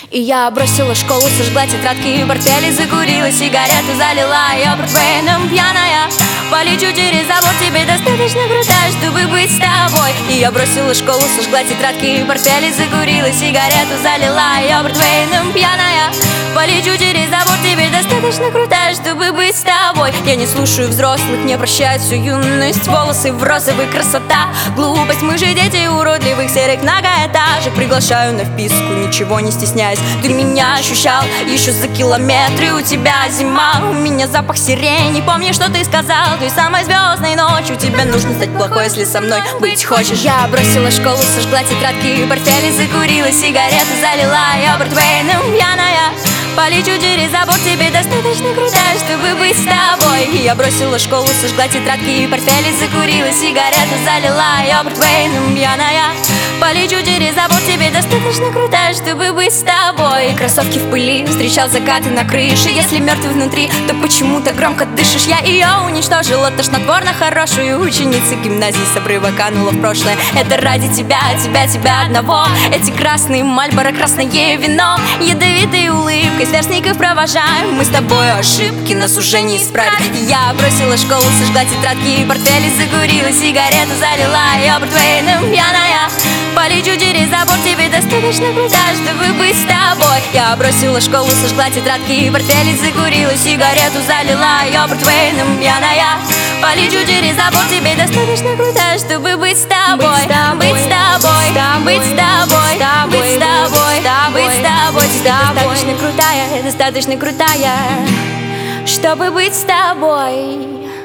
И я бросила школу, сожгла тетрадки и портфели, закурила сигарету, залила ее портвейном пьяная. Полечу через забор, тебе достаточно крутая, чтобы быть с тобой. И я бросила школу, сожгла тетрадки и портфели, закурила сигарету, залила ее портвейном пьяная. Полечу через забор, тебе достаточно крутая, чтобы быть с тобой. Я не слушаю взрослых, не прощаю всю юность. Волосы в розовый, красота, глупость. Мы же дети уродливых серых многоэтажек. Приглашаю на вписку, ничего не стесняясь. Ты меня ощущал еще за километры. У тебя зима, у меня запах сирени. Помни, что ты сказал той самой звездной ночью. Тебе нужно стать плохой, если со мной быть хочешь. Я бросила школу, сожгла тетрадки и портфели, закурила сигарету, залила ее портвейном пьяная. Полечу через забор, тебе достаточно крутая, чтобы быть с тобой. И я бросила школу, сожгла тетрадки и портфели, закурила сигарету, залила ее портвейном пьяная. Полечу через забор, тебе достаточно крутая, чтобы быть с тобой. Кроссовки в пыли, встречал закаты на крыше. Если мертвый внутри, то почему так громко дышишь? Я ее уничтожила, тошнотворно хорошую ученицу гимназии с обрыва канула в прошлое. Это ради тебя, тебя одного. Эти красные Мальборо, красное вино, ядовитой улыбкой сверстников провожаем. Мы с тобой ошибки нас уже не исправят. Я бросила школу, сожгла тетрадки и портфели, закурила сигарету, залила ее портвейном пьяная. Полечу через забор, тебе достаточно крутая, чтобы быть с тобой. Я бросила школу, сожгла тетрадки и портфели, закурила сигарету, залила ее портвейном пьяная. Полечу через забор, тебе достаточно крутая, чтобы быть с тобой. Быть с тобой, быть с тобой, быть с тобой, быть с тобой. Достаточно крутая, чтобы быть с тобой.